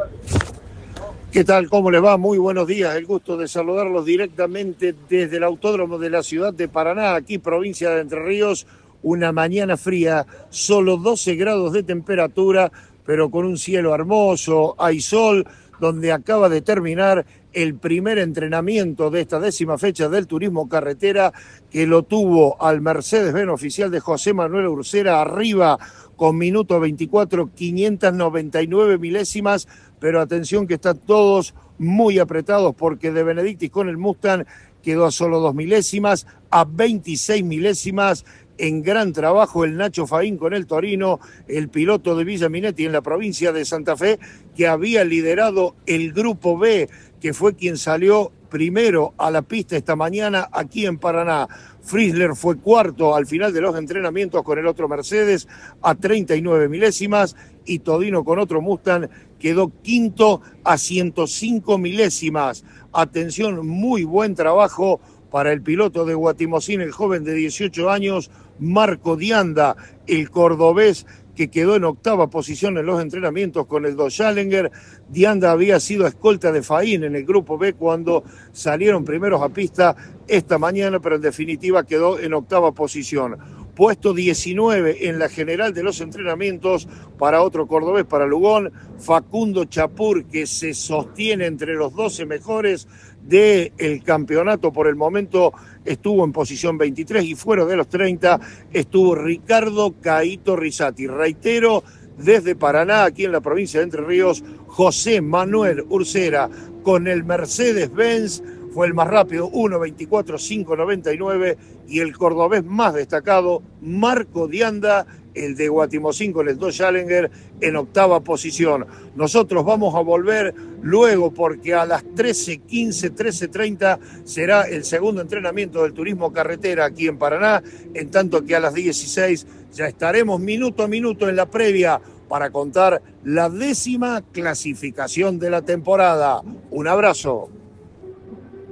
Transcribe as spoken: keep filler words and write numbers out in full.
¿Qué tal? ¿Cómo les va? Muy buenos días. El gusto de saludarlos directamente desde el autódromo de la ciudad de Paraná, aquí provincia de Entre Ríos. Una mañana fría, solo doce grados de temperatura, pero con un cielo hermoso, hay sol, donde acaba de terminar el primer entrenamiento de esta décima fecha del turismo carretera, que lo tuvo al Mercedes-Benz oficial de José Manuel Ursera arriba con minuto veinticuatro, quinientas noventa y nueve milésimas, pero atención que están todos muy apretados porque De Benedictis con el Mustang quedó a solo dos milésimas, a veintiséis milésimas. En gran trabajo el Nacho Faín con el Torino, el piloto de Villa Minetti en la provincia de Santa Fe, que había liderado el Grupo B, que fue quien salió primero a la pista esta mañana aquí en Paraná. Frizzler fue cuarto al final de los entrenamientos con el otro Mercedes a treinta y nueve milésimas y Todino con otro Mustang quedó quinto a ciento cinco milésimas. Atención, muy buen trabajo para el piloto de Guatimocín, el joven de dieciocho años, Marco Dianda, el cordobés, que quedó en octava posición en los entrenamientos con el Dodge Challenger. Dianda había sido escolta de Faín en el Grupo B cuando salieron primeros a pista esta mañana, pero en definitiva quedó en octava posición. Puesto diecinueve en la general de los entrenamientos para otro cordobés, para Lugón, Facundo Chapur, que se sostiene entre los doce mejores del campeonato. Por el momento estuvo en posición veintitrés y fuera de los treinta estuvo Ricardo Caíto Rizzati. Reitero, desde Paraná, aquí en la provincia de Entre Ríos, José Manuel Ursera con el Mercedes-Benz fue el más rápido, uno veinticuatro cinco noventa y nueve, y el cordobés más destacado, Marco Dianda, el de Guatimocín con el Dodge Challenger, en octava posición. Nosotros vamos a volver luego porque a las trece quince, trece treinta será el segundo entrenamiento del turismo carretera aquí en Paraná, en tanto que a las dieciséis ya estaremos minuto a minuto en la previa para contar la décima clasificación de la temporada. Un abrazo.